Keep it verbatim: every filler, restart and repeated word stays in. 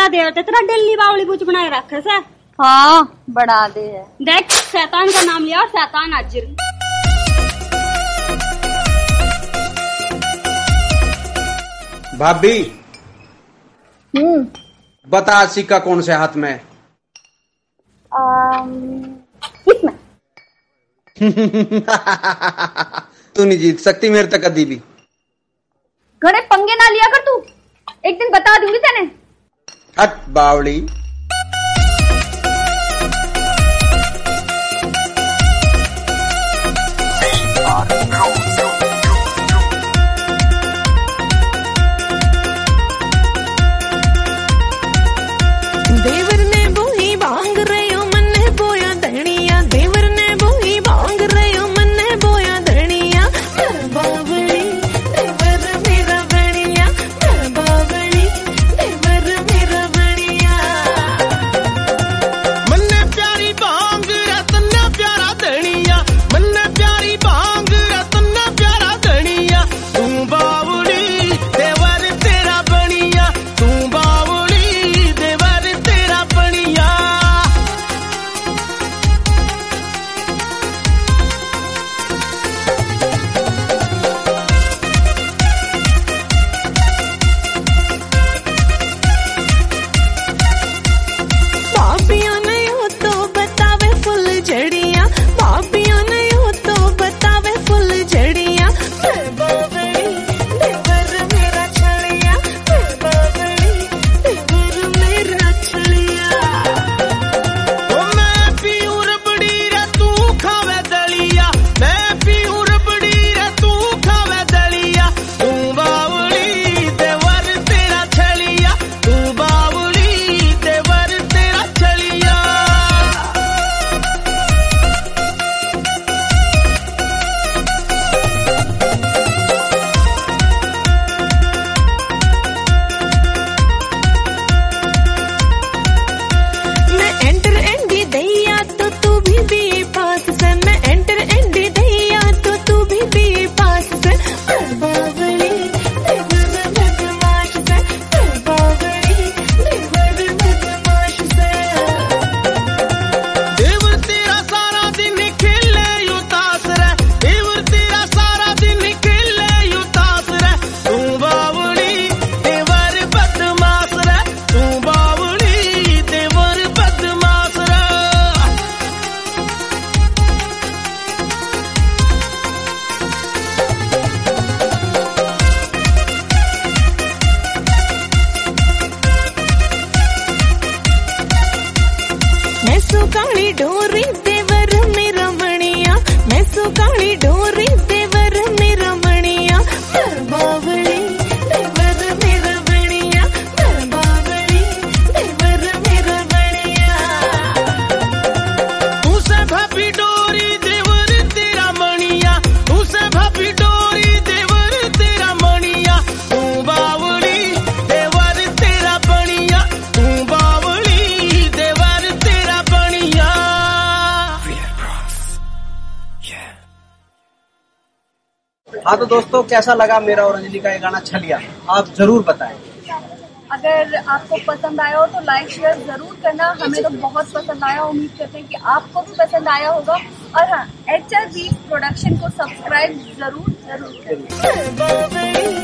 तेरा देवर तेरा दिल्ली बावली बुच बनाए रखे से। हाँ बढ़ा दे है। देख शैतान का नाम लिया और शैतान हाजिर। भाभी हम्म बता सिक्का कौन से हाथ में? इसमें। तू नहीं जीत सकती मेरे तक कभी भी। घरे पंगे ना लिया कर तू, एक दिन बता दूंगी तेने। हट बावली। देवर ने बोही भांग रहे हो मन ने बोया धनिया, देवर ने बोही भांग रहे हो मन ने बोया धनिया। बावली देवर मेरा बढ़िया, बावली देवर मेरा बढ़िया। मन ने प्यारी भांग रतन प्यारा धनिया, मन ने प्यारी भांग रतन प्यारा धनिया। तू बावली देवर तेरा बढ़िया, तू बावली काली डोरी देवर मेरा मणिया, मैं सो काली डोरी देवर मेरा मणिया। बावली देवर मेरा बढ़िया, बावली देवर मेरा बढ़िया। तू से भाभी डोरी देवर तेरा मणिया, तू से भाभी डोरी देवर तेरा मणिया। तू बावली देवर तेरा बढ़िया, तू बावली देवर तेरा बढ़िया। हाँ तो दोस्तों कैसा लगा मेरा और अंजलि का ये गाना छलिया, आप जरूर बताएं। अगर आपको पसंद आया हो तो लाइक शेयर जरूर करना, हमें तो बहुत पसंद आया, उम्मीद करते हैं कि आपको भी पसंद आया होगा। और हाँ, एच आर बीट्स प्रोडक्शन को सब्सक्राइब जरूर जरूर करें।